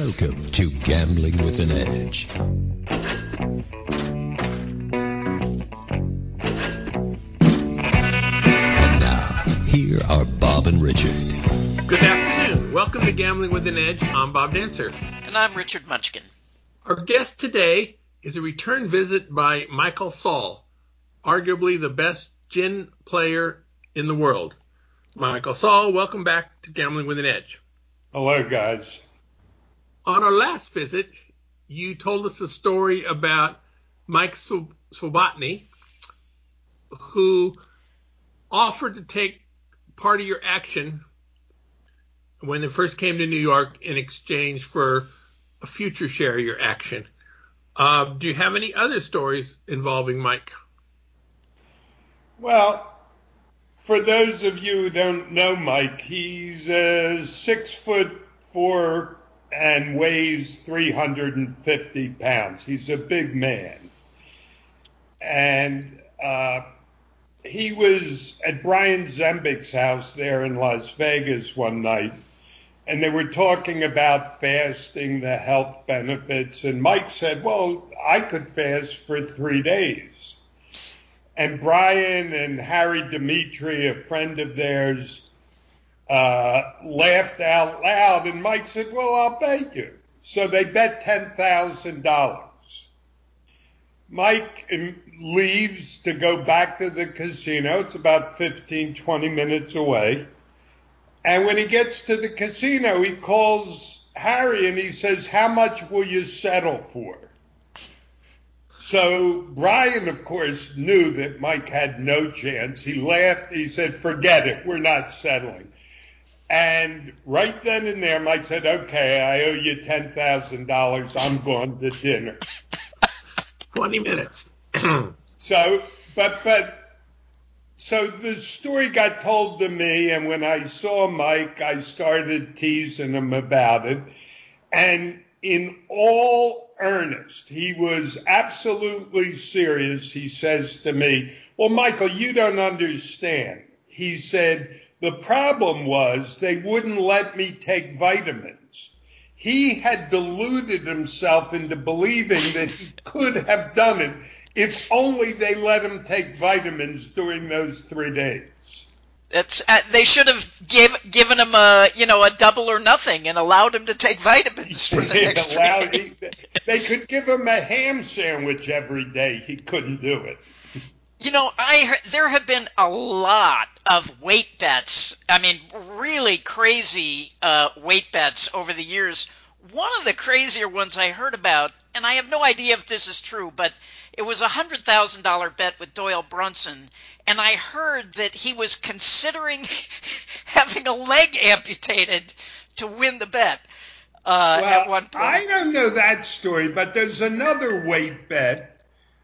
Welcome to Gambling with an Edge. And now, here are Bob and Richard. Good afternoon. Welcome to Gambling with an Edge. I'm Bob Dancer. And I'm Richard Munchkin. Our guest today is a return visit by Michael Saul, arguably the best gin player in the world. Michael Saul, welcome back to Gambling with an Edge. Hello, guys. On our last visit, you told us a story about Mike Swobodny, who offered to take part of your action when it first came to New York in exchange for a future share of your action. Do you have any other stories involving Mike? Well, for those of you who don't know Mike, he's 6'4" and weighs 350 pounds. He's a big man. And he was at Brian Zembik's house there in Las Vegas one night, and they were talking about fasting, the health benefits, and Mike said, well, I could fast for 3 days. And Brian and Harry Dimitri, a friend of theirs, laughed out loud, and Mike said, well, I'll bet you. So they bet $10,000. Mike leaves to go back to the casino. It's about 15, 20 minutes away. And when he gets to the casino, he calls Harry and he says, how much will you settle for? So Brian, of course, knew that Mike had no chance. He laughed. He said, forget it. We're not settling. And right then and there, Mike said, okay, I owe you $10,000. I'm going to dinner. 20 minutes. So the story got told to me, and when I saw Mike, I started teasing him about it. And in all earnest, he was absolutely serious. He says to me, well, Michael, you don't understand. He said, the problem was they wouldn't let me take vitamins. He had deluded himself into believing that he could have done it if only they let him take vitamins during those 3 days. They should have given him a double or nothing and allowed him to take vitamins for the next 3 days. They could give him a ham sandwich every day. He couldn't do it. There have been a lot of weight bets. I mean, really crazy weight bets over the years. One of the crazier ones I heard about, and I have no idea if this is true, but it was a $100,000 bet with Doyle Brunson, and I heard that he was considering having a leg amputated to win the bet at one point. I don't know that story, but there's another weight bet.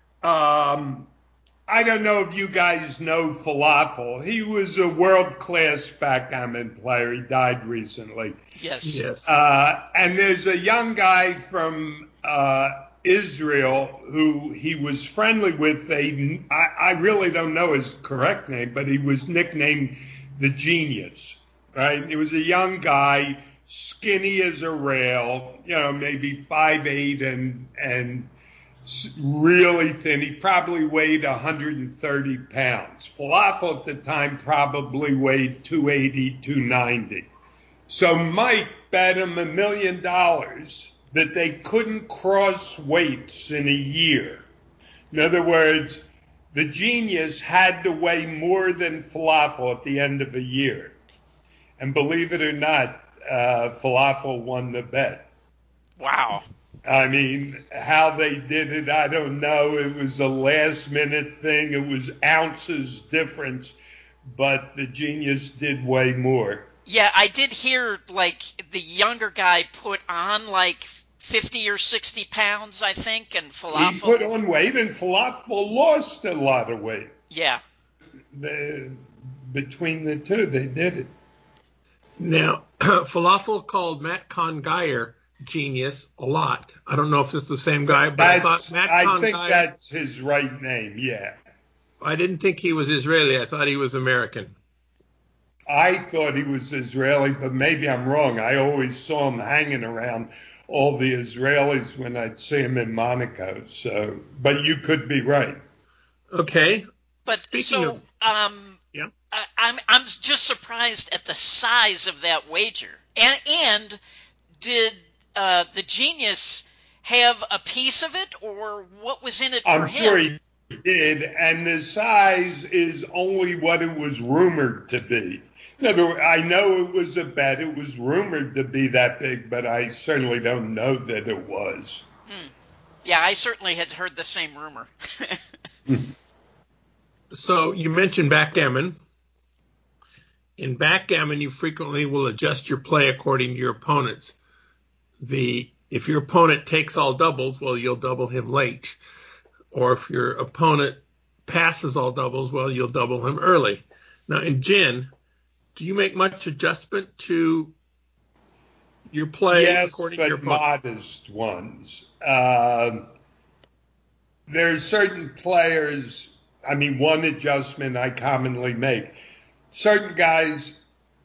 I don't know if you guys know Falafel. He was a world-class backgammon player. He died recently. Yes. And there's a young guy from Israel who he was friendly with. I really don't know his correct name, but he was nicknamed the Genius, right? He was a young guy, skinny as a rail, maybe 5'8" and really thin. He probably weighed 130 pounds. Falafel at the time probably weighed 280, 290. So Mike bet him $1 million that they couldn't cross weights in a year. In other words, the Genius had to weigh more than Falafel at the end of a year. And believe it or not, Falafel won the bet. Wow. I mean, how they did it, I don't know. It was a last-minute thing. It was ounces difference, but the Genius did way more. Yeah, I did hear, the younger guy put on, 50 or 60 pounds, I think, and Falafel... He put on weight, and Falafel lost a lot of weight. Yeah. Between the two, they did it. Now, Falafel called Matt Congeyer Genius a lot. I don't know if it's the same guy, but I thought Matt Congeyer... I think that's his right name, yeah. I didn't think he was Israeli. I thought he was American. I thought he was Israeli, but maybe I'm wrong. I always saw him hanging around all the Israelis when I'd see them in Monaco. So, but you could be right. Okay. But Speaking so of, yeah. I'm just surprised at the size of that wager. And did the genius have a piece of it, or what was in it for I'm him? sure he did, and the size is only what it was rumored to be. In other words, I know it was a bet. It was rumored to be that big, but I certainly don't know that it was. Yeah, I certainly had heard the same rumor. So you mentioned backgammon. In backgammon, you frequently will adjust your play according to your opponents. If your opponent takes all doubles, well, you'll double him late. Or if your opponent passes all doubles, well, you'll double him early. Now, in gin, do you make much adjustment to your play according to your opponent? Yes, but modest ones. There's certain players, one adjustment I commonly make. Certain guys,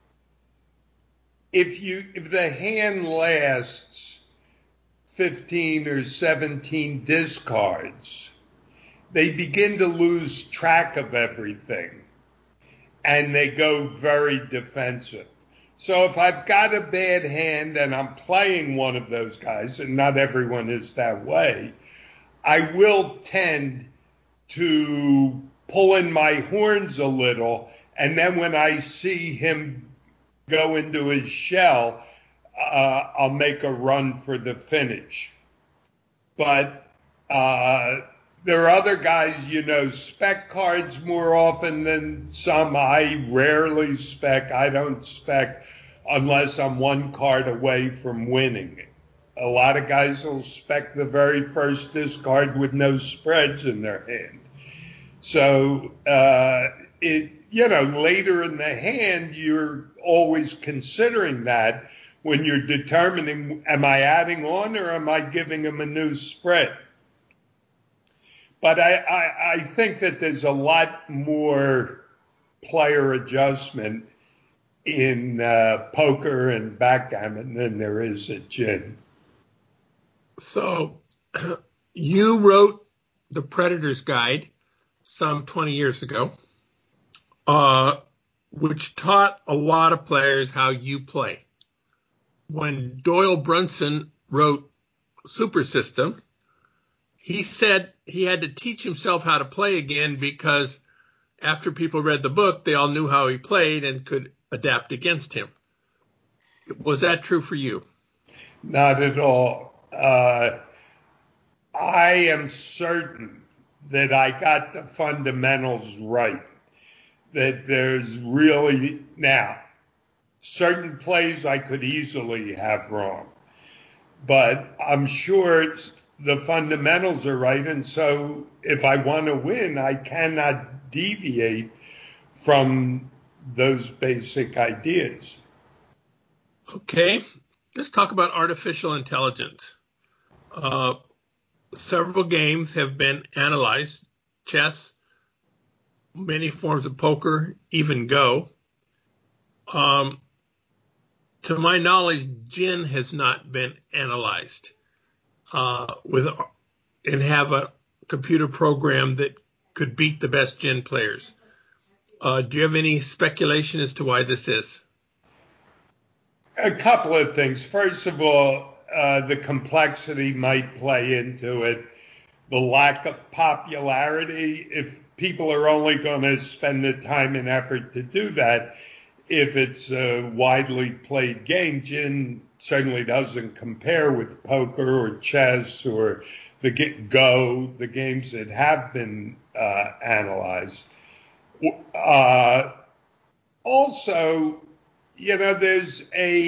if the hand lasts 15 or 17 discards, they begin to lose track of everything and they go very defensive. So if I've got a bad hand and I'm playing one of those guys, and not everyone is that way, I will tend to pull in my horns a little, and then when I see him go into his shell, I'll make a run for the finish. But there are other guys, spec cards more often than some. I rarely spec. I don't spec unless I'm one card away from winning. A lot of guys will spec the very first discard with no spreads in their hand. So, later in the hand, you're always considering that when you're determining, am I adding on or am I giving him a new spread? But I think that there's a lot more player adjustment in poker and backgammon than there is at gin. So you wrote The Predator's Guide some 20 years ago, which taught a lot of players how you play. When Doyle Brunson wrote Super System, he said he had to teach himself how to play again because after people read the book, they all knew how he played and could adapt against him. Was that true for you? Not at all. I am certain that I got the fundamentals right. That there's really, now, certain plays I could easily have wrong. But I'm sure the fundamentals are right. And so if I want to win, I cannot deviate from those basic ideas. Okay, let's talk about artificial intelligence. Several games have been analyzed, chess, many forms of poker, even Go. To my knowledge, gin has not been analyzed and have a computer program that could beat the best gin players. Do you have any speculation as to why this is? A couple of things. First of all, the complexity might play into it. The lack of popularity. If people are only going to spend the time and effort to do that, if it's a widely played game, gin certainly doesn't compare with poker or chess or the Go, the games that have been analyzed. Also, there's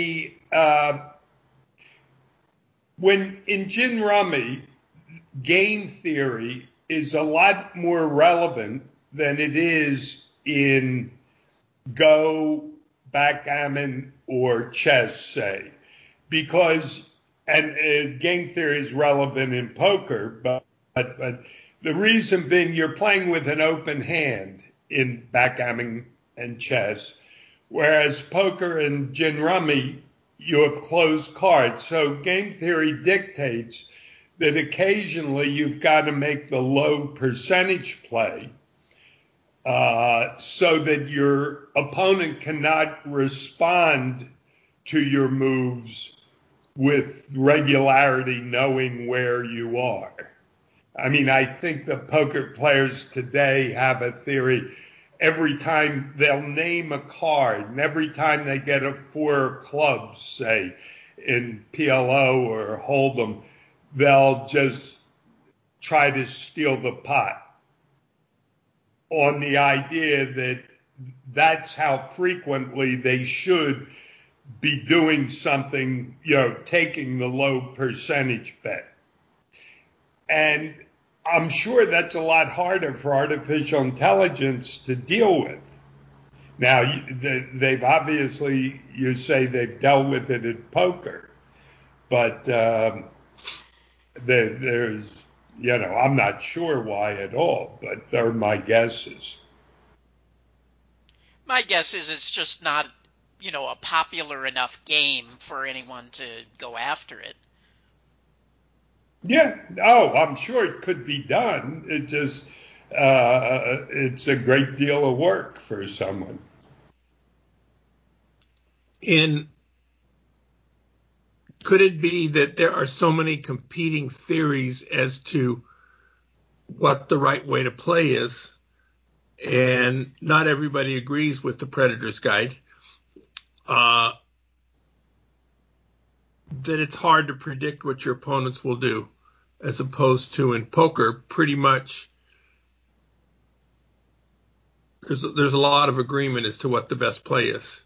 when in gin rummy, game theory is a lot more relevant than it is in Go, backgammon, or chess, say, because game theory is relevant in poker, but the reason being you're playing with an open hand in backgammon and chess, whereas poker and gin rummy, you have closed cards. So game theory dictates that occasionally you've got to make the low percentage play so that your opponent cannot respond to your moves with regularity, knowing where you are. I mean, I think the poker players today have a theory. Every time they'll name a card, and every time they get a 4 of clubs, say, in PLO or Hold'em, they'll just try to steal the pot on the idea that that's how frequently they should be doing something, taking the low percentage bet. And I'm sure that's a lot harder for artificial intelligence to deal with. Now, they've obviously, you say they've dealt with it in poker, but there's, I'm not sure why at all, but they're my guesses. My guess is it's just not, a popular enough game for anyone to go after it. Yeah. Oh, I'm sure it could be done. It just, it's a great deal of work for someone. And could it be that there are so many competing theories as to what the right way to play is, and not everybody agrees with the Predator's Guide, that it's hard to predict what your opponents will do, as opposed to in poker, pretty much there's a lot of agreement as to what the best play is.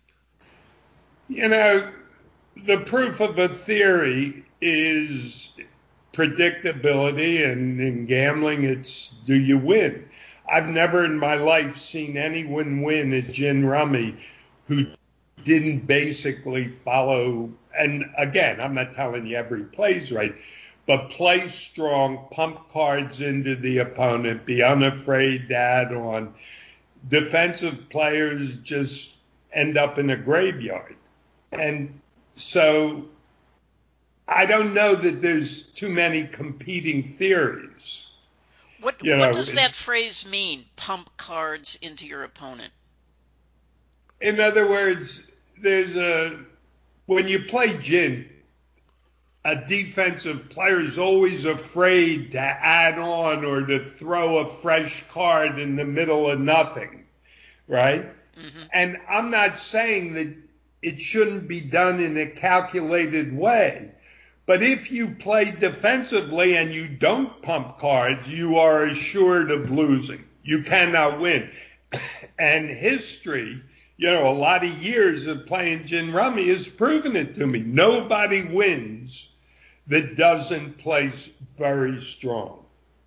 The proof of a theory is predictability, and in gambling, it's do you win? I've never in my life seen anyone win at gin rummy who didn't basically follow, and again, I'm not telling you every play's right, but play strong, pump cards into the opponent, be unafraid to add on. Defensive players just end up in a graveyard. And so I don't know that there's too many competing theories. What does that phrase mean, pump cards into your opponent? In other words, when you play gin, a defensive player is always afraid to add on or to throw a fresh card in the middle of nothing, right? Mm-hmm. And I'm not saying that it shouldn't be done in a calculated way. But if you play defensively and you don't pump cards, you are assured of losing. You cannot win. And history, a lot of years of playing gin rummy has proven it to me. Nobody wins that doesn't play very strong.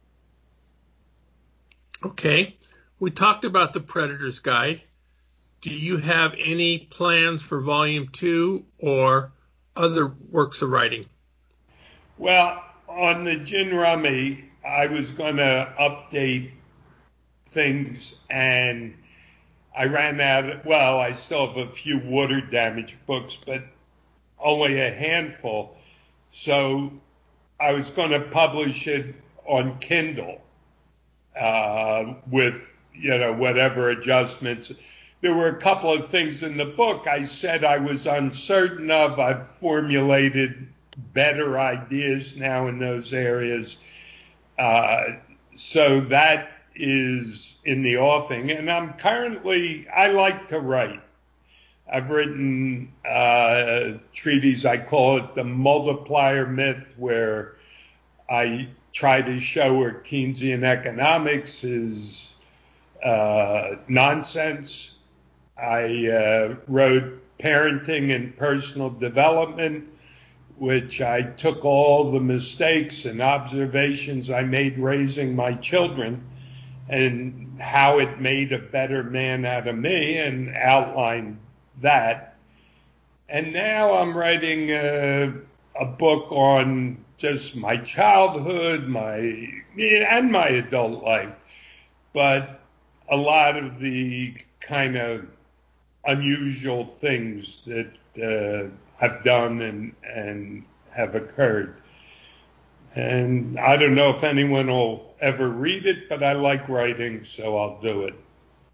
Okay. We talked about the Predator's Guide. Do you have any plans for Volume 2 or other works of writing? Well, on the gin rummy, I was going to update things, and I ran out. I still have a few water damage books, but only a handful. So I was going to publish it on Kindle with, whatever adjustments. There were a couple of things in the book I said I was uncertain of. I've formulated better ideas now in those areas. So that is in the offing. And I like to write. I've written a treatise, I call it The Multiplier Myth, where I try to show where Keynesian economics is nonsense. I wrote Parenting and Personal Development, which I took all the mistakes and observations I made raising my children and how it made a better man out of me and outlined that. And now I'm writing a book on just my childhood, and my adult life, but a lot of the kind of unusual things that have done and have occurred. And I don't know if anyone will ever read it, but I like writing, so I'll do it.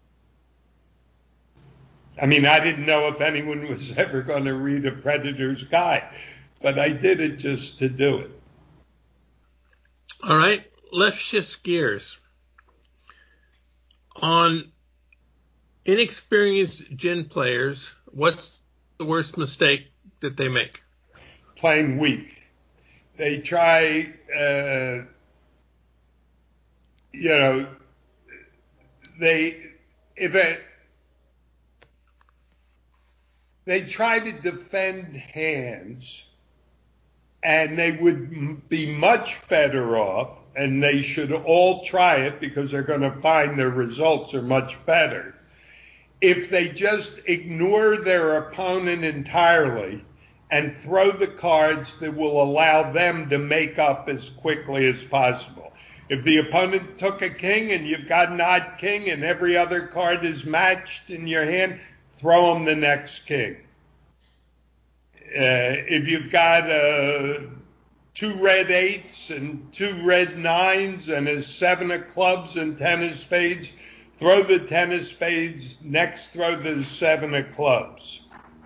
I mean, I didn't know if anyone was ever going to read A Predator's Guide, but I did it just to do it. All right, let's shift gears. On inexperienced gin players, what's the worst mistake that they make? Playing weak. They try, they try to defend hands, and they would be much better off, and they should all try it because they're going to find their results are much better, if they just ignore their opponent entirely and throw the cards that will allow them to make up as quickly as possible. If the opponent took a king and you've got an odd king and every other card is matched in your hand, throw them the next king. If you've got 2 red 8s and 2 red 9s and a 7 of clubs and 10 of spades, throw the 10 of spades, next throw the 7 of clubs.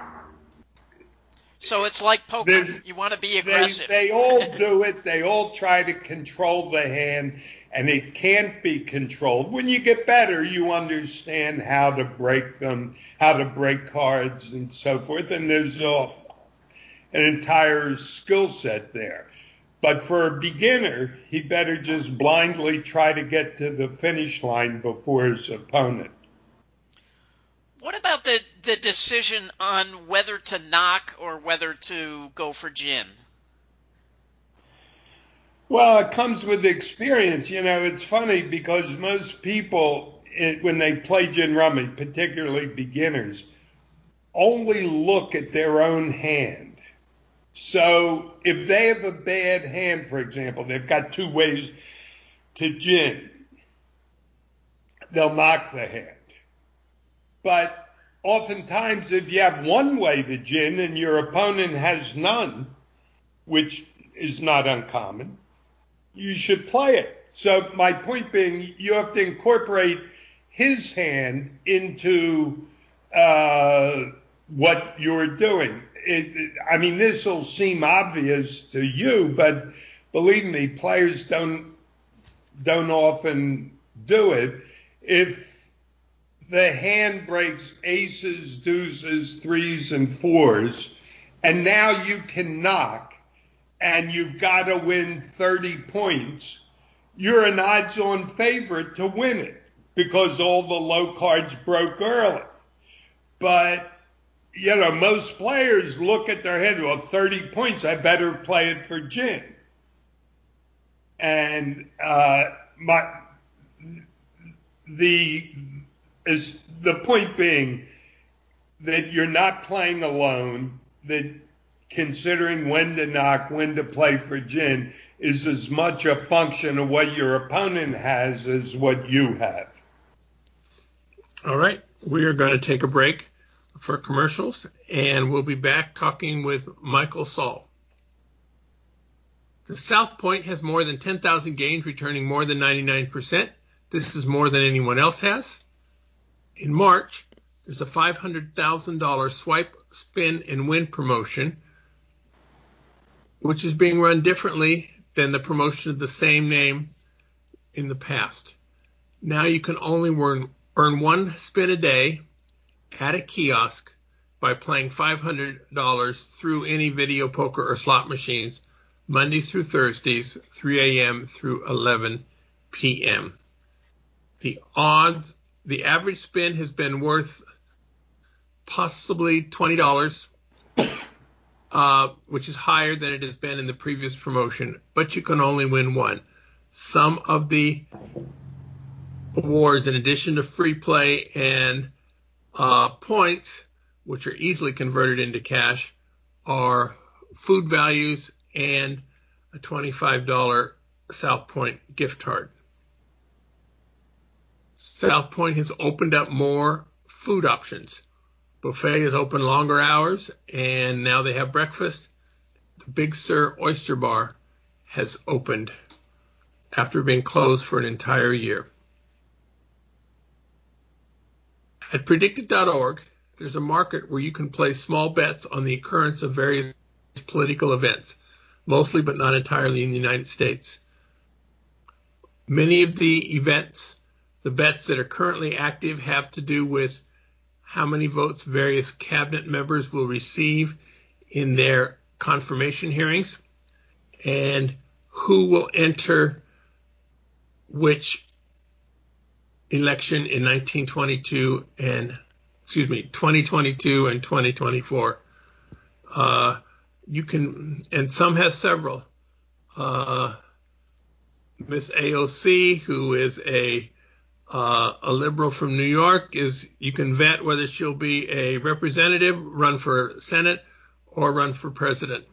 So it's like poker. You want to be aggressive. They all do it. They all try to control the hand, and it can't be controlled. When you get better, you understand how to break them, how to break cards and so forth, and there's an entire skill set there. But for a beginner, he better just blindly try to get to the finish line before his opponent. What about the decision on whether to knock or whether to go for gin? Well, it comes with experience. It's funny because most people, when they play gin rummy, particularly beginners, only look at their own hand. So if they have a bad hand, for example, they've got 2 ways to gin, they'll knock the hand. But oftentimes, if you have 1 way to gin and your opponent has none, which is not uncommon, you should play it. So my point being, you have to incorporate his hand into what you're doing. This will seem obvious to you, but believe me, players don't often do it. If the hand breaks aces, deuces, 3s, and 4s, and now you can knock, and you've got to win 30 points, you're an odds-on favorite to win it because all the low cards broke early. But, most players look at their hand, 30 points, I better play it for gin. And the point being that you're not playing alone, that considering when to knock, when to play for gin is as much a function of what your opponent has as what you have. All right, we are going to take a break for commercials, and we'll be back talking with Michael Saul. The South Point has more than 10,000 games, returning more than 99%. This is more than anyone else has. In March, there's a $500,000 swipe, spin, and win promotion, which is being run differently than the promotion of the same name in the past. Now you can only earn 1 spin a day at a kiosk by playing $500 through any video poker or slot machines, Mondays through Thursdays, 3 a.m. through 11 p.m. The average spin has been worth possibly $20, which is higher than it has been in the previous promotion, but you can only win 1. Some of the awards, in addition to free play and points, which are easily converted into cash, are food values and a $25 South Point gift card. South Point has opened up more food options. Buffet is open longer hours, and now they have breakfast. The Big Sur Oyster Bar has opened after being closed for an entire year. At predicted.org, there's a market where you can place small bets on the occurrence of various political events, mostly but not entirely in the United States. Many of the events, the bets that are currently active, have to do with how many votes various cabinet members will receive in their confirmation hearings and who will enter which election in 2022 and 2024. You can, and some has several. Miss AOC, who is a liberal from New York, you can vet whether she'll be a representative, run for Senate, or run for president.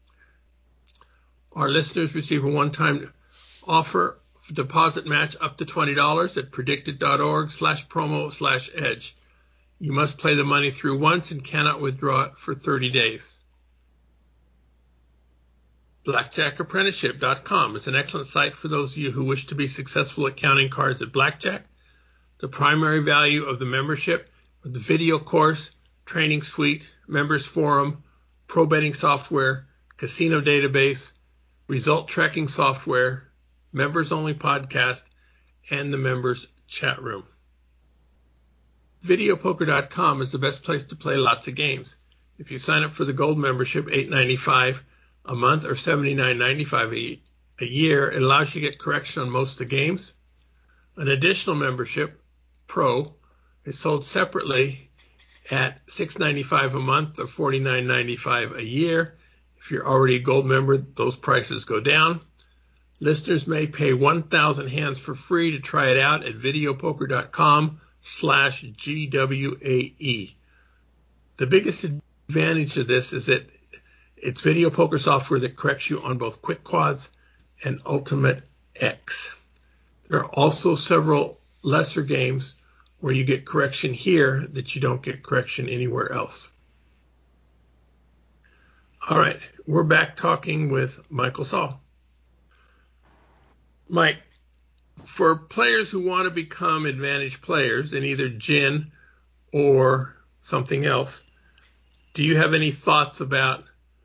Our listeners receive a one-time offer deposit match up to $20 at predicted.org/promo/edge. You must play the money through once and cannot withdraw it for 30 days. BlackjackApprenticeship.com is an excellent site for those of you who wish to be successful at counting cards at blackjack. The primary value of the membership with the video course, training suite, members forum, pro betting software, casino database, result tracking software, members only podcast, and the members chat room. Videopoker.com is the best place to play lots of games. If you sign up for the gold membership, $8.95 a month or $79.95 a year, it allows you to get correction on most of the games. An additional membership, Pro, is sold separately at $6.95 a month or $49.95 a year. If you're already a gold member, those prices go down. Listeners may pay 1,000 hands for free to try it out at videopoker.com/GWAE. The biggest advantage of this is that it's video poker software that corrects you on both Quick Quads and Ultimate X. There are also several lesser games where you get correction here that you don't get correction anywhere else. All right, we're back talking with Michael Saul. Mike, for players who want to become advantage players in either gin or something else, do you have any thoughts about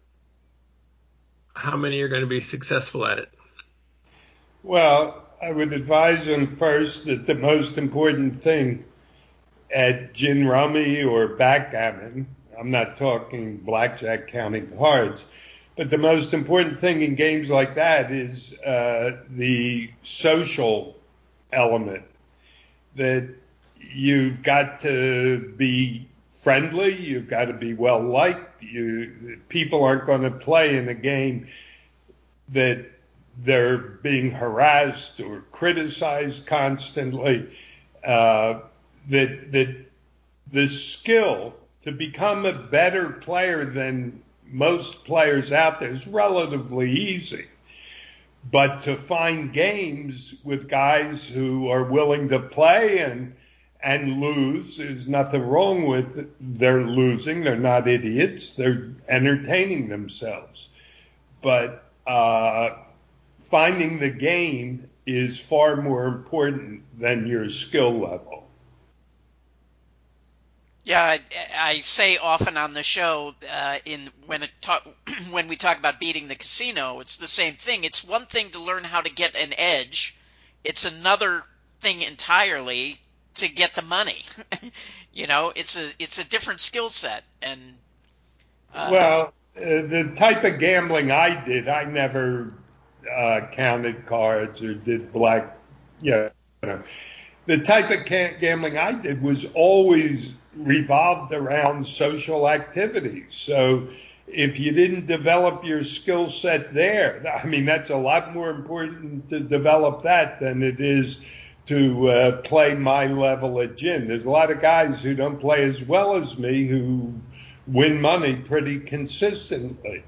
how many are going to be successful at it? Well, I would advise them first that the most important thing at gin rummy or backgammon, I'm not talking blackjack counting cards, but the most important thing in games like that is the social element, that you've got to be friendly, you've got to be well liked. People aren't going to play in a game that they're being harassed or criticized constantly. That the skill to become a better player than most players out there is relatively easy. But to find games with guys who are willing to play and lose, there's nothing wrong with their losing. They're not idiots. They're entertaining themselves. But finding the game is far more important than your skill level. Yeah, I say often on the show when we talk about beating the casino, it's the same thing. It's one thing to learn how to get an edge. It's another thing entirely to get the money. It's a different skill set. And the type of gambling I did, I never counted cards or did black. The type of gambling I did was always revolved around social activities. So if you didn't develop your skill set there, I mean, that's a lot more important to develop that than it is to play my level at gin. There's a lot of guys who don't play as well as me who win money pretty consistently.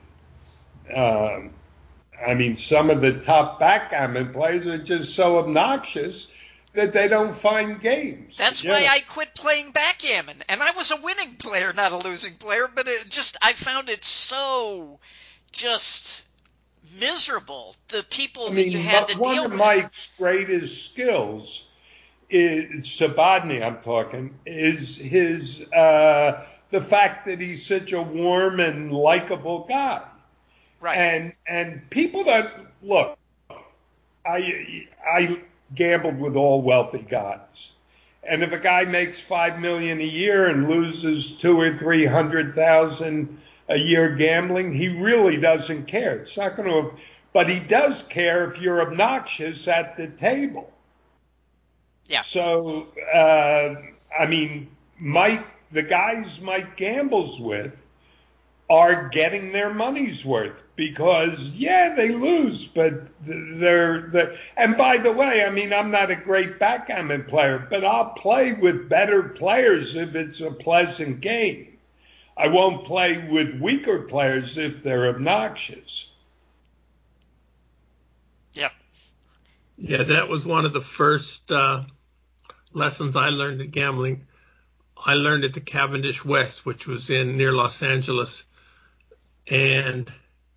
I mean, some of the top backgammon players are just so obnoxious that they don't find games. That's why I quit playing backgammon. And I was a winning player, not a losing player, but I found it so just miserable. The people that you had to deal with. One of Mike's greatest skills is Subodny, I'm talking, is his the fact that he's such a warm and likable guy. Right. And people don't look. I gambled with all wealthy guys, and if a guy makes $5 million a year and loses 200,000 or 300,000 a year gambling, he really doesn't care. It's not going to, but he does care if you're obnoxious at the table. Yeah. So the guys Mike gambles with are getting their money's worth because, they lose, but they're and by the way, I'm not a great backgammon player, but I'll play with better players if it's a pleasant game. I won't play with weaker players if they're obnoxious. Yeah. Yeah, that was one of the first lessons I learned in gambling. I learned at the Cavendish West, which was near Los Angeles. And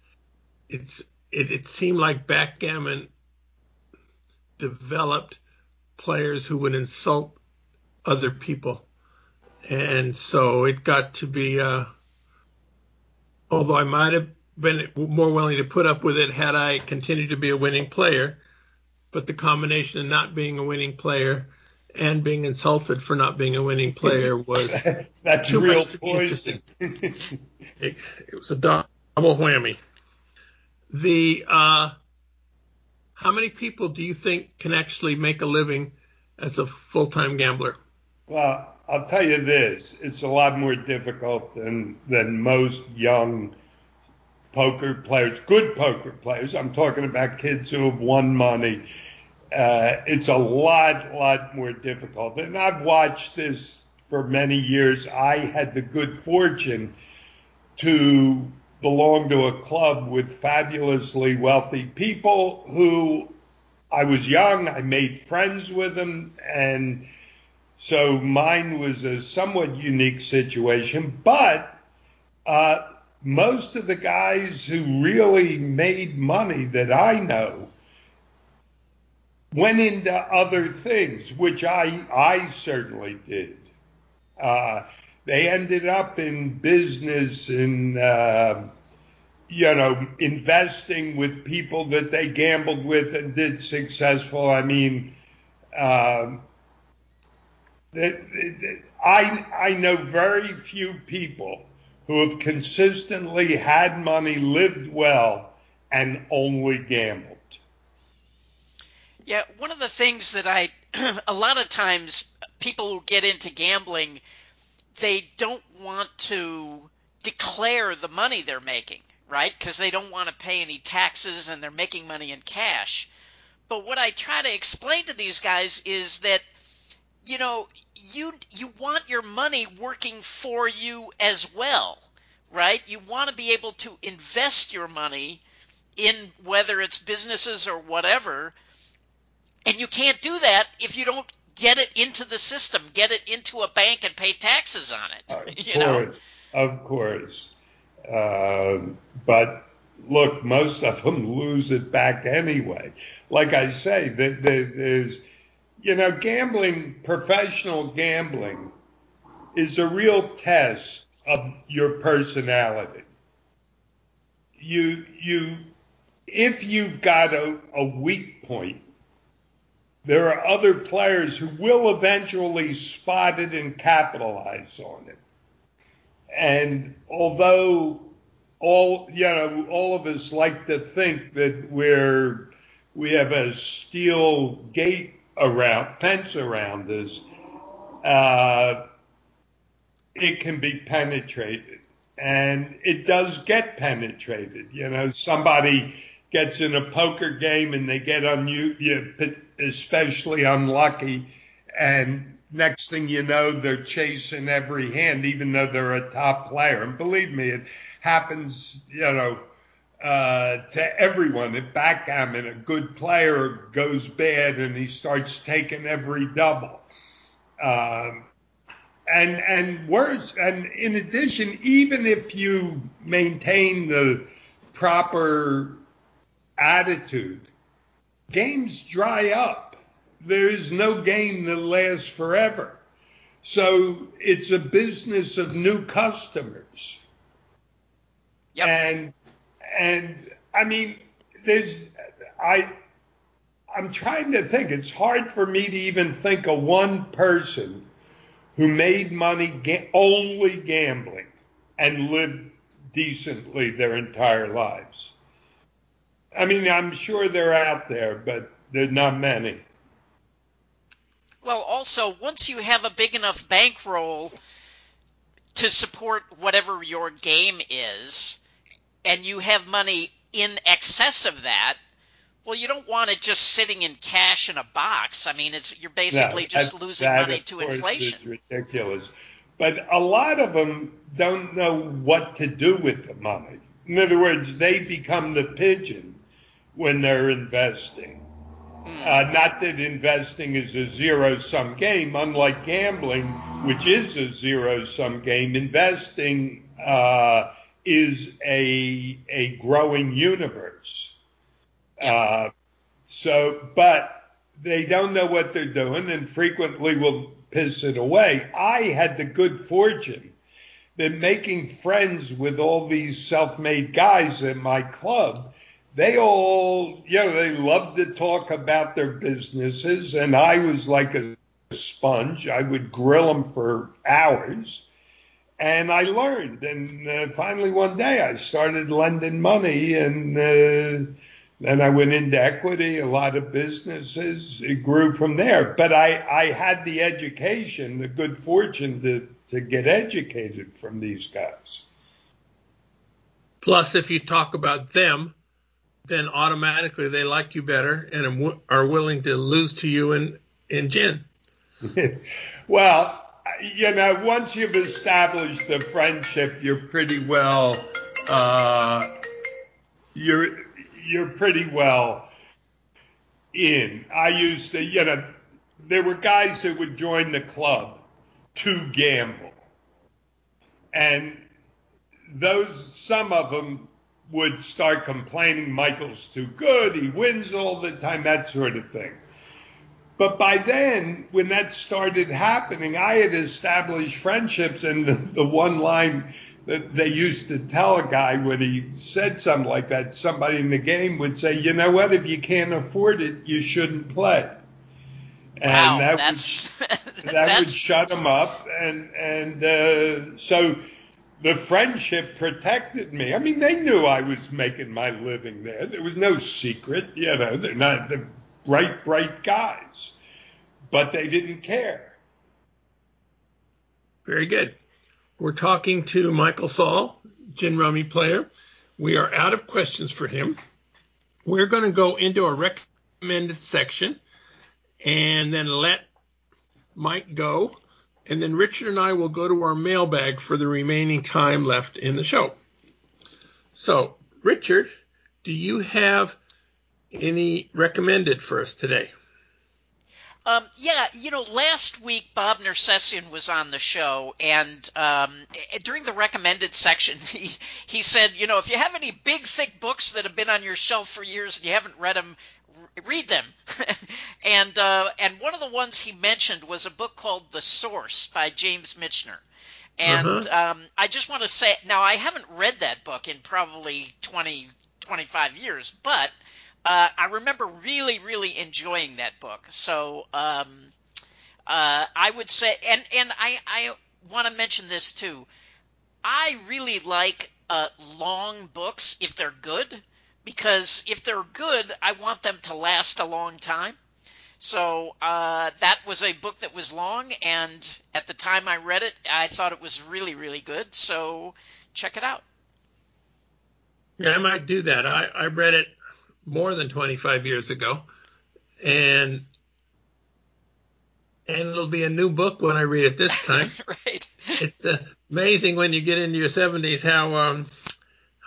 it seemed like backgammon developed players who would insult other people. And so it got to be, although I might have been more willing to put up with it had I continued to be a winning player, but the combination of not being a winning player and being insulted for not being a winning player was that's too real much to be poison. interesting. It was a double whammy. How many people do you think can actually make a living as a full-time gambler? Well, I'll tell you this: it's a lot more difficult than most young poker players, good poker players. I'm talking about kids who have won money. It's a lot more difficult. And I've watched this for many years. I had the good fortune to belong to a club with fabulously wealthy people who I was young. I made friends with them. And so mine was a somewhat unique situation. But most of the guys who really made money that I know went into other things, which I certainly did. They ended up in business and, investing with people that they gambled with and did successful. I know very few people who have consistently had money, lived well, and only gambled. Yeah, one of the things that a lot of times people who get into gambling, they don't want to declare the money they're making, right? Because they don't want to pay any taxes and they're making money in cash. But what I try to explain to these guys is that, you want your money working for you as well, right? You want to be able to invest your money in whether it's businesses or whatever. And you can't do that if you don't get it into the system, get it into a bank and pay taxes on it. Of course. But look, most of them lose it back anyway. Like I say, there's, gambling, professional gambling is a real test of your personality. If you've got a weak point, there are other players who will eventually spot it and capitalize on it. And although all of us like to think that we have a steel fence around us, it can be penetrated, and it does get penetrated. Somebody gets in a poker game and they get especially unlucky, and next thing you know, they're chasing every hand, even though they're a top player. And believe me, it happens, to everyone. At backgammon, a good player goes bad and he starts taking every double. And worse, and in addition, even if you maintain the proper attitude, games dry up. There is no game that lasts forever. So it's a business of new customers. Yep. And I mean, I'm trying to think. It's hard for me to even think of one person who made money only gambling and lived decently their entire lives. I mean, I'm sure they're out there, but they're not many. Well, also, once you have a big enough bankroll to support whatever your game is, and you have money in excess of that, well, you don't want it just sitting in cash in a box. I mean, you're basically just losing money to inflation. Is ridiculous. But a lot of them don't know what to do with the money. In other words, they become the pigeon when they're investing. Not that investing is a zero-sum game. Unlike gambling, which is a zero-sum game, investing is a growing universe. But they don't know what they're doing and frequently will piss it away. I had the good fortune that making friends with all these self-made guys at my club, they all, they loved to talk about their businesses, and I was like a sponge. I would grill them for hours. And I learned, and finally one day I started lending money, and then I went into equity, a lot of businesses. It grew from there. But I had the education, the good fortune to get educated from these guys. Plus, if you talk about them, then automatically they like you better and are willing to lose to you in gin. Well, once you've established a friendship, you're pretty well, you're pretty well in. I used to, there were guys who would join the club to gamble. And some of them would start complaining Michael's too good, he wins all the time, that sort of thing. But by then, when that started happening, I had established friendships, and the one line that they used to tell a guy when he said something like that, somebody in the game would say, you know what, if you can't afford it, you shouldn't play. And wow, that would shut him up. And so the friendship protected me. I mean, they knew I was making my living there. There was no secret. They're bright guys. But they didn't care. Very good. We're talking to Michael Saul, gin rummy player. We are out of questions for him. We're going to go into a recommended section and then let Mike go. And then Richard and I will go to our mailbag for the remaining time left in the show. So, Richard, do you have any recommended for us today? Last week Bob Nersessian was on the show, and during the recommended section, he said, if you have any big, thick books that have been on your shelf for years and you haven't read them, read them. and one of the ones he mentioned was a book called The Source by James Michener. And I just want to say, now I haven't read that book in probably 25 years, but I remember really, really enjoying that book. So I would say, and I want to mention this too. I really like long books if they're good, because if they're good, I want them to last a long time. So that was a book that was long, and at the time I read it, I thought it was really, really good. So check it out. Yeah, I might do that. I read it more than 25 years ago, and it'll be a new book when I read it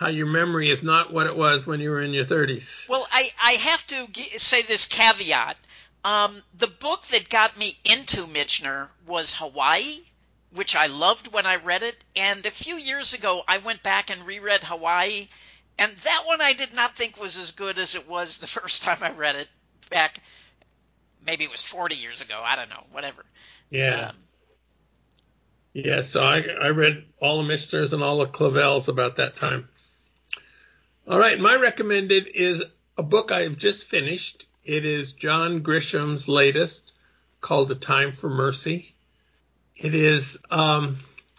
how your memory is not what it was when you were in your 30s. Well, I have to say this caveat. The book that got me into Michener was Hawaii, which I loved when I read it. And a few years ago, I went back and reread Hawaii. And that one I did not think was as good as it was the first time I read it back. Maybe it was 40 years ago. I don't know. Whatever. Yeah. Yeah, so I read all the Micheners and all the Clavels about that time. All right, my recommended is a book I've just finished. It is John Grisham's latest, called A Time for Mercy. It is, the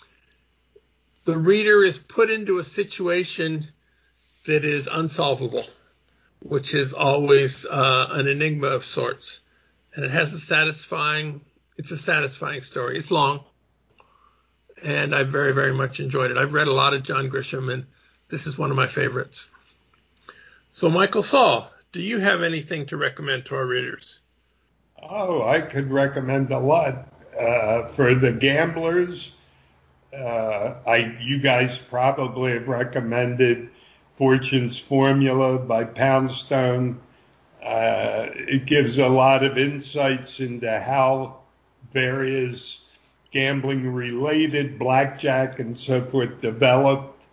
reader is put into a situation that is unsolvable, which is always an enigma of sorts. And it has it's a satisfying story. It's long, and I very, very much enjoyed it. I've read a lot of John Grisham, and this is one of my favorites. So, Michael Saul, do you have anything to recommend to our readers? Oh, I could recommend a lot. For the gamblers, you guys probably have recommended Fortune's Formula by Poundstone. It gives a lot of insights into how various gambling-related blackjack and so forth developed.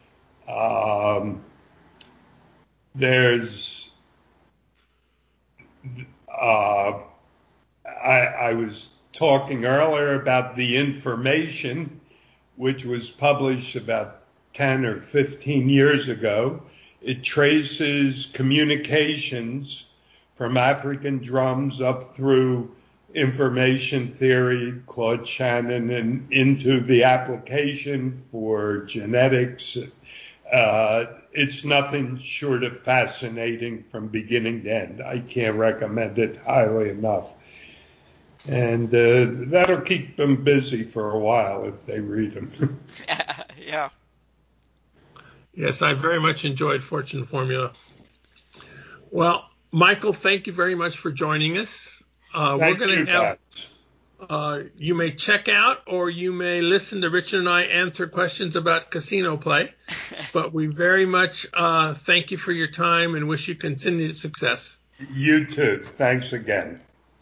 I was talking earlier about The Information, which was published about 10 or 15 years ago. It traces communications from African drums up through information theory, Claude Shannon, and into the application for genetics. It's nothing short of fascinating from beginning to end. I can't recommend it highly enough. And that'll keep them busy for a while if they read them. Yeah. Yes, I very much enjoyed Fortune Formula. Well, Michael, thank you very much for joining us. We're going to have, you may check out or you may listen to Richard and I answer questions about casino play. But we very much thank you for your time and wish you continued success. You too. Thanks again.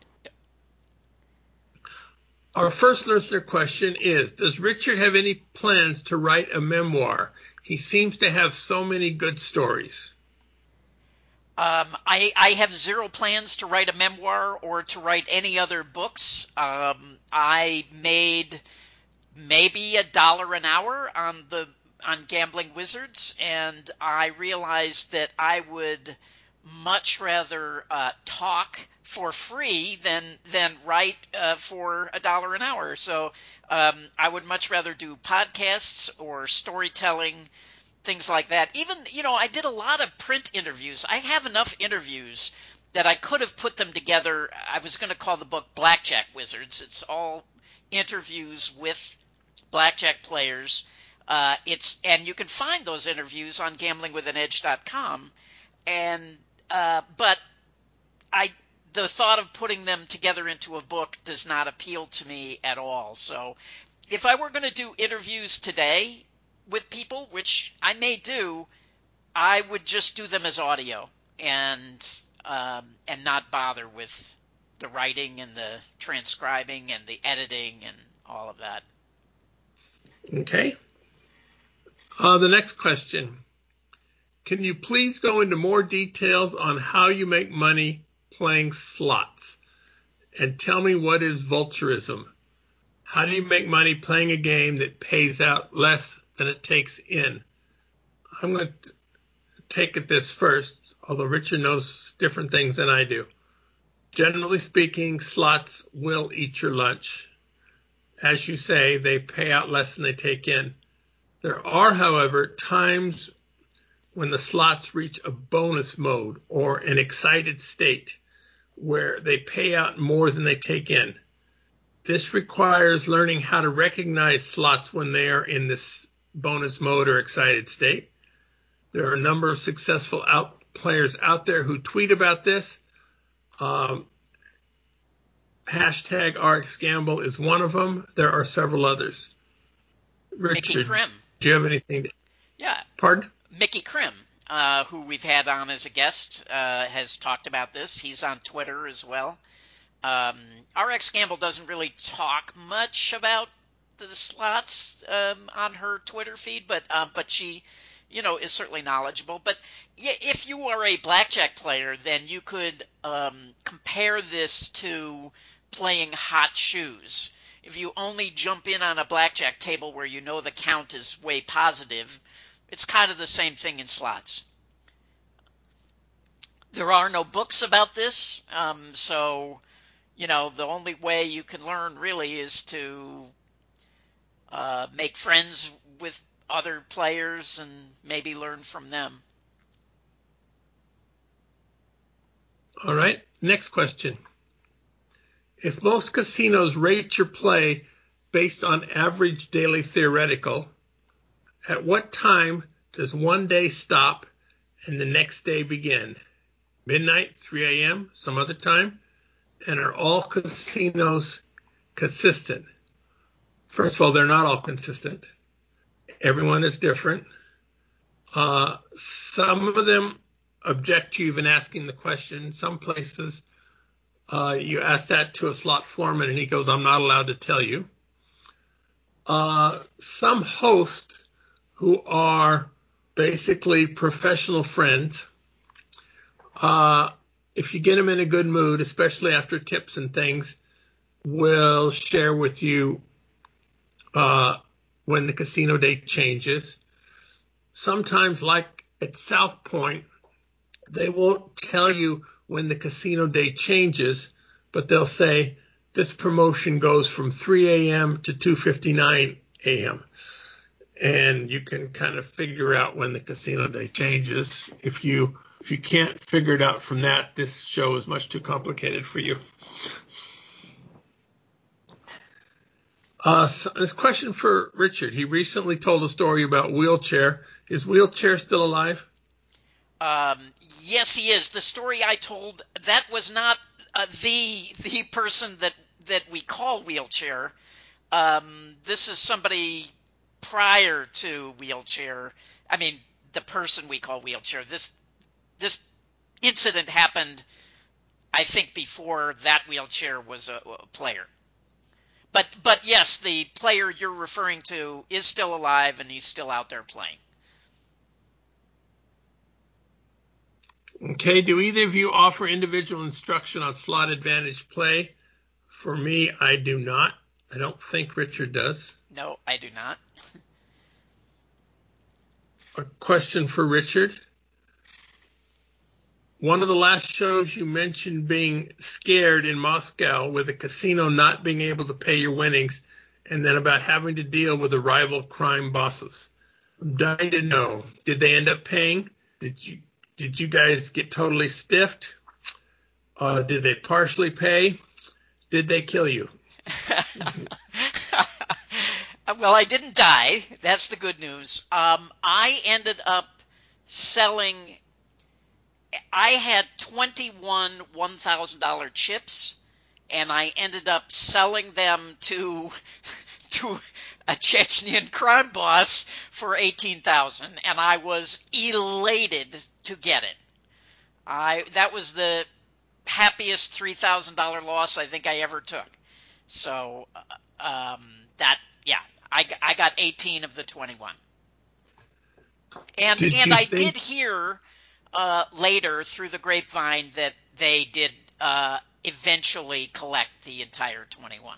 Our first listener question is, does Richard have any plans to write a memoir? He seems to have so many good stories. I have zero plans to write a memoir or to write any other books. I made maybe $1 an hour on Gambling Wizards, and I realized that I would much rather talk for free than write for $1 an hour. So I would much rather do podcasts or storytelling, things like that. Even, I did a lot of print interviews. I have enough interviews that I could have put them together. I was going to call the book Blackjack Wizards. It's all interviews with blackjack players. And you can find those interviews on gamblingwithanedge.com. But the thought of putting them together into a book does not appeal to me at all. So if I were going to do interviews today with people, which I may do, I would just do them as audio and not bother with the writing and the transcribing and the editing and all of that. Okay. The next question. Can you please go into more details on how you make money playing slots? And tell me, what is vulturism? How do you make money playing a game that pays out less than it takes in? I'm going to take it this first, although Richard knows different things than I do. Generally speaking, slots will eat your lunch. As you say, they pay out less than they take in. There are, however, times when the slots reach a bonus mode or an excited state where they pay out more than they take in. This requires learning how to recognize slots when they are in this bonus mode or excited state. There are a number of successful players out there who tweet about this. Hashtag RxGamble is one of them. There are several others. Richard, Mickey Krim. do you have anything? Yeah. Pardon? Mickey Krim, who we've had on as a guest, has talked about this. He's on Twitter as well. RX Gamble doesn't really talk much about the slots on her Twitter feed, but she, is certainly knowledgeable. But if you are a blackjack player, then you could compare this to playing hot shoes. If you only jump in on a blackjack table where you know the count is way positive, it's kind of the same thing in slots. There are no books about this, so the only way you can learn really is to make friends with other players and maybe learn from them. All right, next question. If most casinos rate your play based on average daily theoretical, at what time does one day stop and the next day begin? Midnight, 3 a.m., some other time? And are all casinos consistent? First of all, they're not all consistent. Everyone is different. Some of them object to you even asking the question. Some places you ask that to a slot foreman and he goes, I'm not allowed to tell you. Some hosts who are basically professional friends, if you get them in a good mood, especially after tips and things, will share with you when the casino date changes. Sometimes, like at South Point, they won't tell you when the casino date changes, but they'll say this promotion goes from 3 a.m. to 2:59 a.m. And you can kind of figure out when the casino day changes. If you can't figure it out from that, this show is much too complicated for you. This question for Richard. He recently told a story about Wheelchair. Is Wheelchair still alive? Yes, he is. The story I told, that was not the person that we call Wheelchair. This is somebody prior to Wheelchair. I mean, the person we call Wheelchair. This incident happened, I think, before that Wheelchair was a player. But yes, the player you're referring to is still alive and he's still out there playing. Okay, do either of you offer individual instruction on slot advantage play? For me, I do not. I don't think Richard does. No, I do not. A question for Richard. One of the last shows you mentioned being scared in Moscow with a casino not being able to pay your winnings, and then about having to deal with the rival crime bosses. I'm dying to know, did they end up paying? Did you guys get totally stiffed? Did they partially pay? Did they kill you? Well, I didn't die. That's the good news. I ended up selling. I had 21 $1,000 chips, and I ended up selling them to a Chechnyan crime boss for $18,000, and I was elated to get it. That was the happiest $3,000 loss I think I ever took. So I got 18 of the 21. And I did hear later through the grapevine that they did eventually collect the entire 21.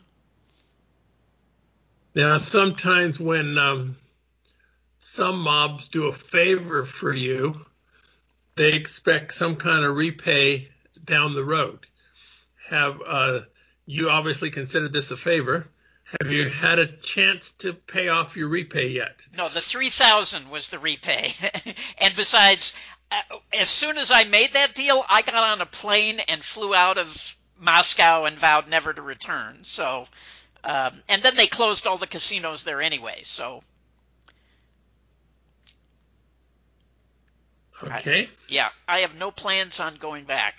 Now, sometimes when some mobs do a favor for you, they expect some kind of repay down the road. Have you obviously considered this a favor? Have you had a chance to pay off your repay yet? No, the 3,000 was the repay. And besides, as soon as I made that deal, I got on a plane and flew out of Moscow and vowed never to return. So, and then they closed all the casinos there anyway. So, okay. I have no plans on going back.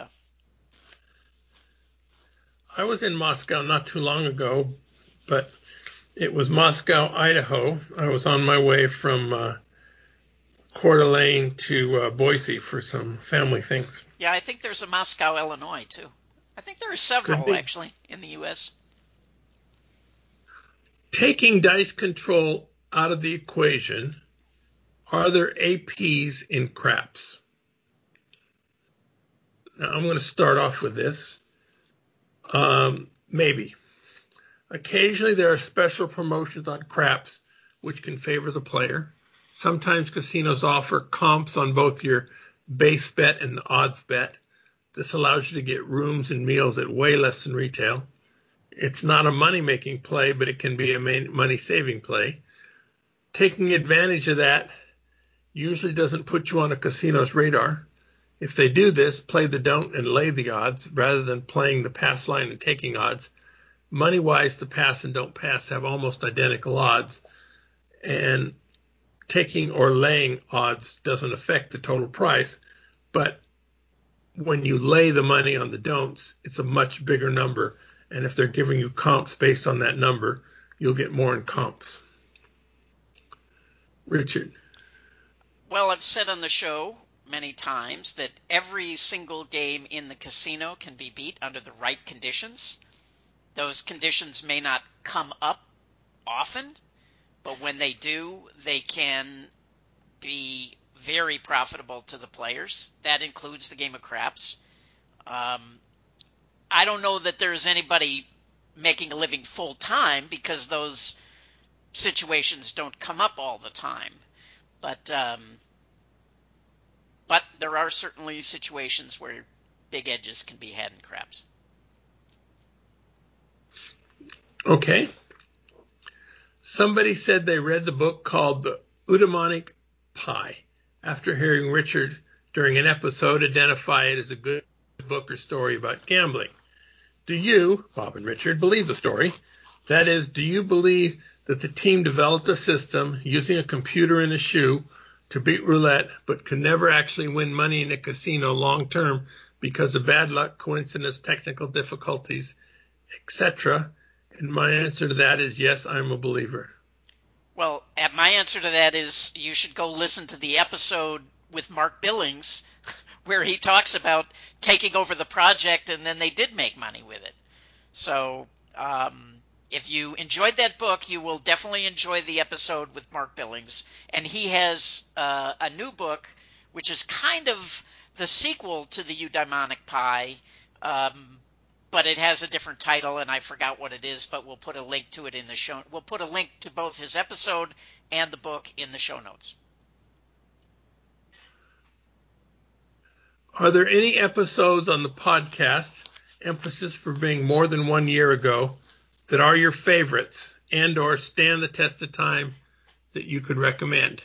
I was in Moscow not too long ago, but it was Moscow, Idaho. I was on my way from Coeur d'Alene to Boise for some family things. Yeah, I think there's a Moscow, Illinois, too. I think there are Could several, be. actually, in the U.S. Taking dice control out of the equation, are there APs in craps? Now, I'm going to start off with this. Maybe. Occasionally, there are special promotions on craps which can favor the player. Sometimes casinos offer comps on both your base bet and the odds bet. This allows you to get rooms and meals at way less than retail. It's not a money-making play, but it can be a money-saving play. Taking advantage of that usually doesn't put you on a casino's radar. If they do this, play the don't and lay the odds rather than playing the pass line and taking odds. Money-wise, the pass and don't pass have almost identical odds, and taking or laying odds doesn't affect the total price, but when you lay the money on the don'ts, it's a much bigger number, and if they're giving you comps based on that number, you'll get more in comps. Richard. Well, I've said on the show many times that every single game in the casino can be beat under the right conditions. Those conditions may not come up often, but when they do, they can be very profitable to the players. That includes the game of craps. I don't know that there's anybody making a living full time because those situations don't come up all the time. But there are certainly situations where big edges can be had in craps. Okay. Somebody said they read the book called The Eudaimonic Pie after hearing Richard during an episode identify it as a good book or story about gambling. Do you, Bob and Richard, believe the story? That is, do you believe that the team developed a system using a computer in a shoe to beat roulette, but could never actually win money in a casino long term because of bad luck, coincidence, technical difficulties, etc.? And my answer to that is yes, I'm a believer. Well, my answer to that is you should go listen to the episode with Mark Billings where he talks about taking over the project and then they did make money with it. So if you enjoyed that book, you will definitely enjoy the episode with Mark Billings. And he has a new book, which is kind of the sequel to the Eudaimonic Pie, but it has a different title, and I forgot what it is, but we'll put a link to it in the show. We'll put a link to both his episode and the book in the show notes. Are there any episodes on the podcast, emphasis for being more than 1 year ago, that are your favorites and or stand the test of time that you could recommend?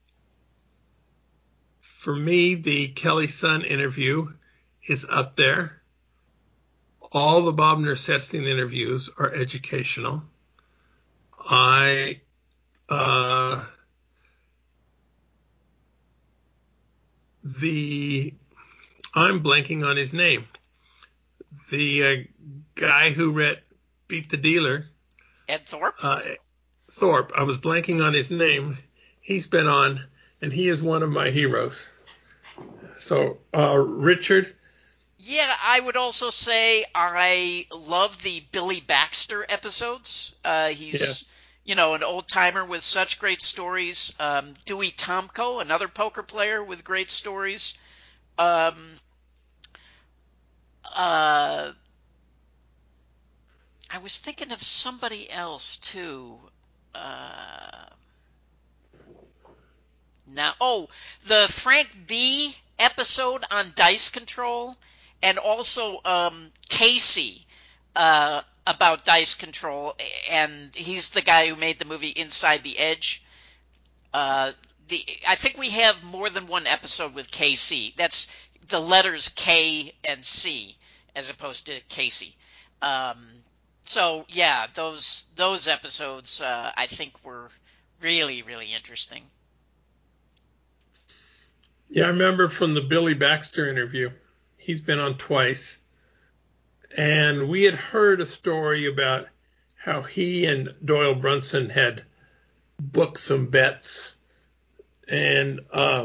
For me, the Kelly Sun interview is up there. All the Bob Nersetstein interviews are educational. I'm blanking on his name. The guy who read Beat the Dealer. Ed Thorpe? Thorpe. I was blanking on his name. He's been on, and he is one of my heroes. So, Richard? Yeah, I would also say I love the Billy Baxter episodes. He's, an old-timer with such great stories. Dewey Tomko, another poker player with great stories. I was thinking of somebody else, too. The Frank B. episode on dice control, and also Casey about dice control, and he's the guy who made the movie Inside the Edge. I think we have more than one episode with Casey. That's the letters K and C as opposed to Casey. So yeah, those episodes I think were really, really interesting. Yeah, I remember from the Billy Baxter interview. He's been on twice. And we had heard a story about how he and Doyle Brunson had booked some bets and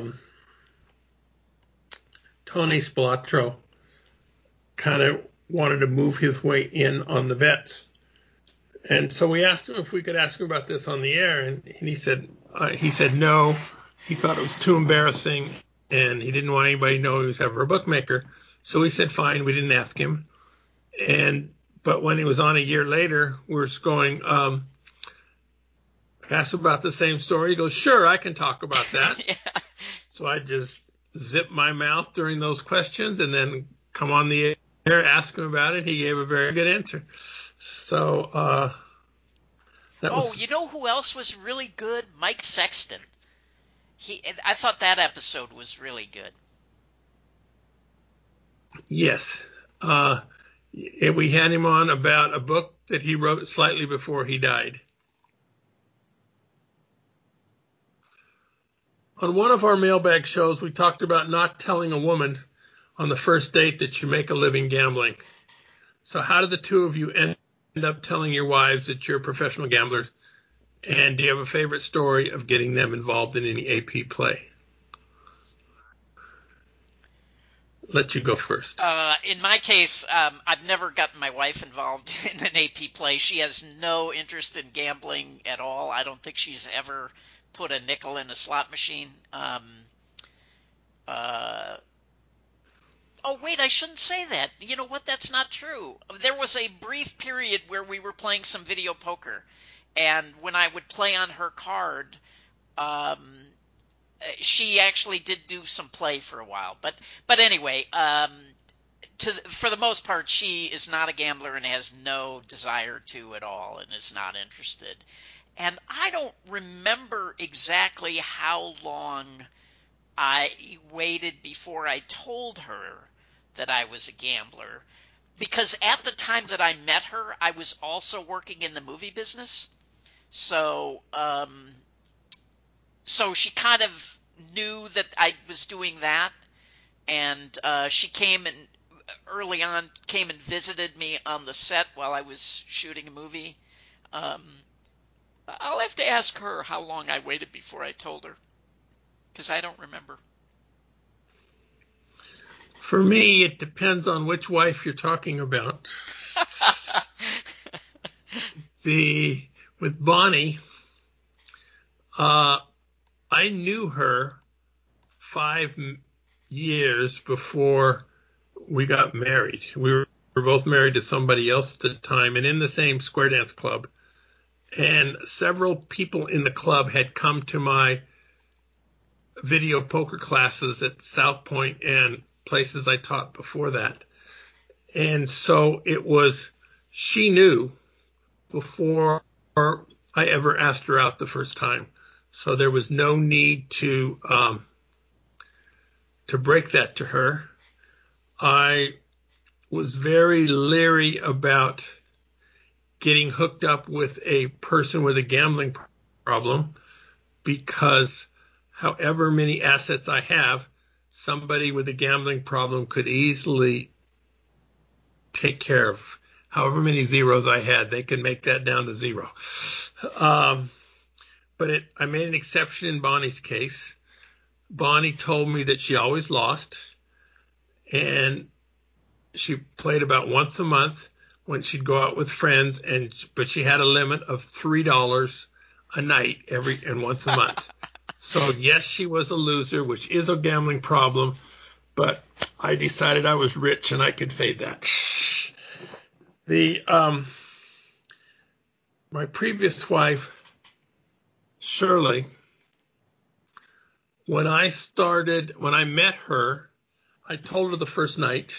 Tony Spilotro kind of wanted to move his way in on the bets. And so we asked him if we could ask him about this on the air, and he said no. He thought it was too embarrassing, and he didn't want anybody to know he was ever a bookmaker. So we said fine. We didn't ask him. But when he was on a year later, we were going, asked about the same story. He goes, sure, I can talk about that. Yeah. So I just zip my mouth during those questions and then come on the air, ask him about it. He gave a very good answer. So that was. Oh, you know who else was really good? Mike Sexton. I thought that episode was really good. Yes. We had him on about a book that he wrote slightly before he died. On one of our mailbag shows, we talked about not telling a woman on the first date that you make a living gambling. So how did the two of you end up telling your wives that you're professional gamblers? And do you have a favorite story of getting them involved in any AP play? Let you go first. In my case, I've never gotten my wife involved in an AP play. She has no interest in gambling at all. I don't think she's ever put a nickel in a slot machine. Oh, wait, I shouldn't say that. You know what? That's not true. There was a brief period where we were playing some video poker, and when I would play on her card, she actually did do some play for a while. But anyway, for the most part, she is not a gambler and has no desire to at all and is not interested. And I don't remember exactly how long I waited before I told her that I was a gambler, because at the time that I met her, I was also working in the movie business. So she kind of knew that I was doing that, and she early on came and visited me on the set while I was shooting a movie. I'll have to ask her how long I waited before I told her, because I don't remember. For me, it depends on which wife you're talking about. With Bonnie, I knew her 5 years before we got married. We were both married to somebody else at the time and in the same square dance club. And several people in the club had come to my video poker classes at South Point and places I taught before that. And so she knew before I ever asked her out the first time. So there was no need to break that to her. I was very leery about getting hooked up with a person with a gambling problem, because however many assets I have, somebody with a gambling problem could easily take care of. However many zeros I had, they could make that down to zero. But I made an exception in Bonnie's case. Bonnie told me that she always lost, and she played about once a month when she'd go out with friends, but she had a limit of $3 a night and once a month. So yes, she was a loser, which is a gambling problem, but I decided I was rich and I could fade that. My previous wife, Shirley, when I met her, I told her the first night.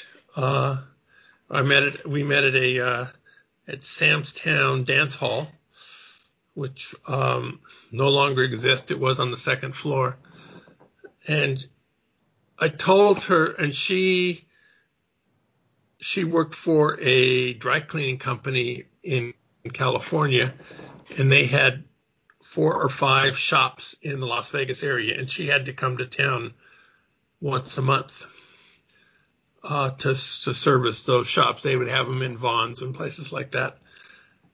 We met at Sam's Town Dance Hall, which no longer exists. It was on the second floor. And I told her, and she worked for a dry cleaning company in California, and they had 4 or 5 shops in the Las Vegas area, and she had to come to town once a month to service those shops. They would have them in Vaughn's and places like that.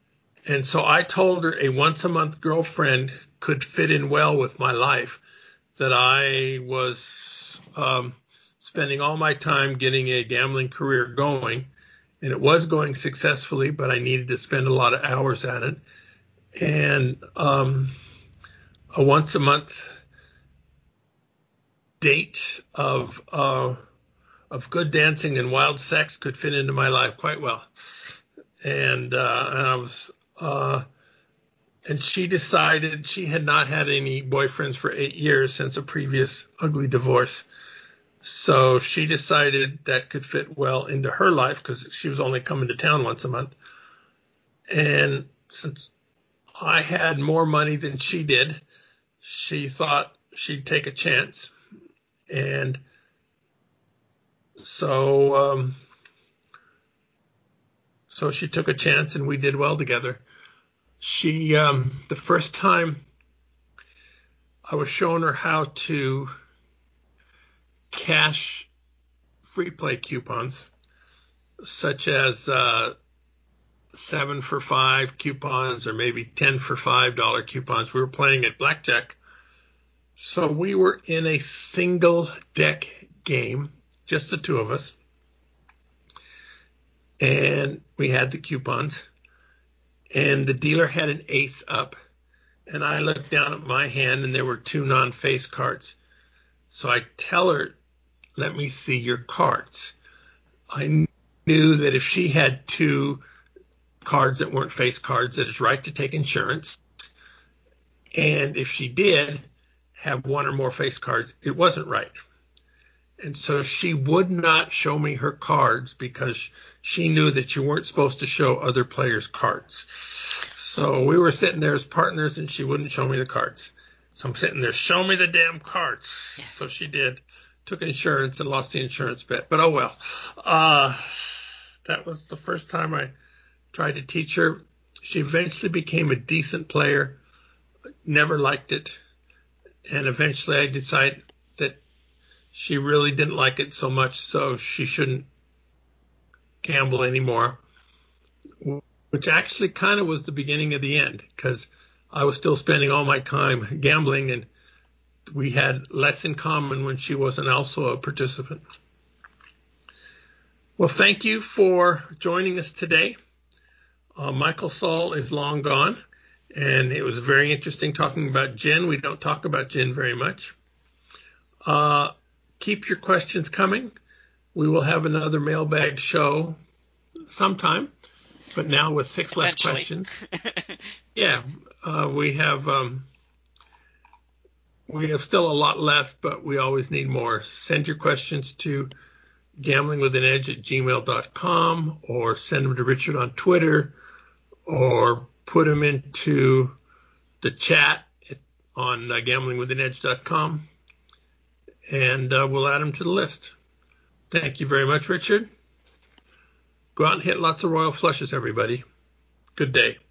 And so I told her a once a month girlfriend could fit in well with my life. that I was spending all my time getting a gambling career going, and it was going successfully, but I needed to spend a lot of hours at it. And a once a month date of good dancing and wild sex could fit into my life quite well. And and she decided she had not had any boyfriends for 8 years since a previous ugly divorce. So she decided that could fit well into her life because she was only coming to town once a month. And since I had more money than she did, she thought she'd take a chance. And so she took a chance and we did well together. She, the first time I was showing her how to cash free play coupons, such as 7 for $5 coupons or maybe 10 for $5 coupons. We were playing at blackjack. So we were in a single deck game, just the two of us. And we had the coupons. And the dealer had an ace up. And I looked down at my hand and there were 2 non-face cards. So I tell her, let me see your cards. I knew that if she had 2 cards that weren't face cards, that it's right to take insurance. And if she did have 1 or more face cards, it wasn't right. And so she would not show me her cards because she knew that you weren't supposed to show other players' cards. So we were sitting there as partners and she wouldn't show me the cards. So I'm sitting there, show me the damn cards. Yeah. So she did, took insurance and lost the insurance bet. But oh well. That was the first time I tried to teach her. She eventually became a decent player, never liked it. And eventually I decided that she really didn't like it so much, so she shouldn't gamble anymore, which actually kind of was the beginning of the end because I was still spending all my time gambling and we had less in common when she wasn't also a participant. Well, thank you for joining us today. Michael Saul is long gone, and it was very interesting talking about gin. We don't talk about gin very much. Keep your questions coming. We will have another mailbag show sometime, but now with 6 less questions. Yeah, we have still a lot left, but we always need more. Send your questions to gamblingwithanedge@gmail.com or send them to Richard on Twitter or put them into the chat on gamblingwithanedge.com. And we'll add them to the list. Thank you very much, Richard. Go out and hit lots of royal flushes, everybody. Good day.